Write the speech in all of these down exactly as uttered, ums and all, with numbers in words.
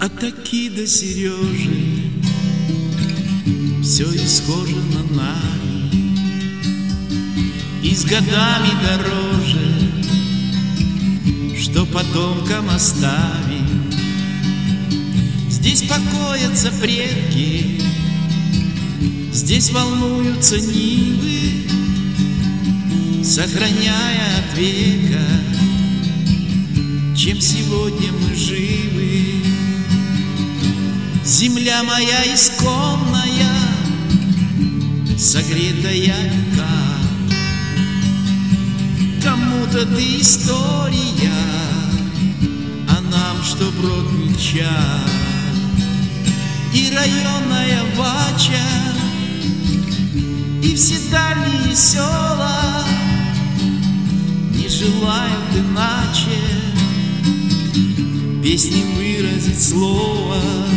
От Таки до Сережи все исхожено нами, и с годами дороже, что потомкам оставим. Здесь покоятся предки, здесь волнуются нивы, сохраняя от века, чем сегодня мы живы. Земля моя исконная, согретая века, кому-то ты история, а нам что брод меча. И районная вача, и все дальние села не желают иначе песни выразить слово.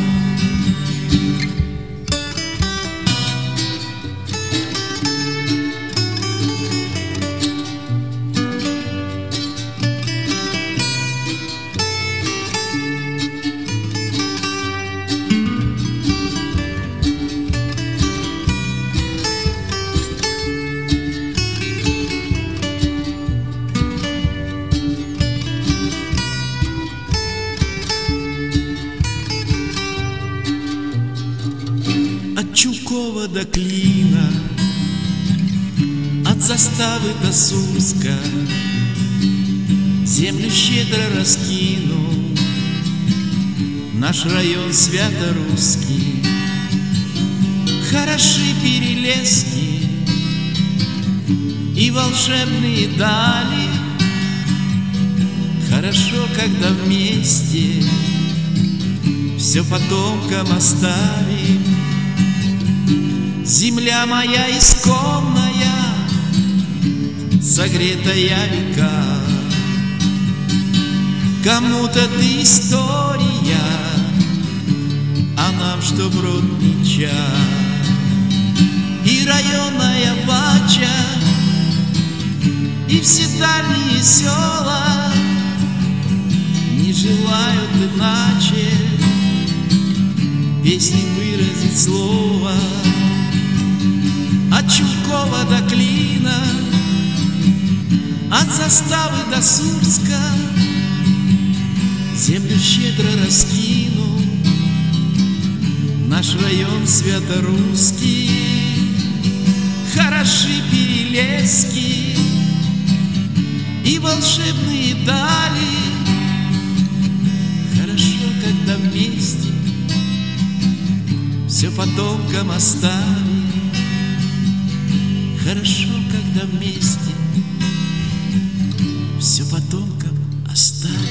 От Чулкова до Клина, от заставы до Сурска землю щедро раскинул наш район свято-русский. Хороши перелески и волшебные дали, хорошо, когда вместе все потомкам оставим. Земля моя исконная, согретая века, кому-то ты история, а нам что брод меча. И районная вача, и все дальние села не желают иначе песни выразить слово. От Чулкова до Клина, от заставы до Сурска землю щедро раскинул наш район свято-русский. Хороши перелески и волшебные дали, хорошо, когда вместе все потомкам оставим. Хорошо, когда вместе все потомкам оставим.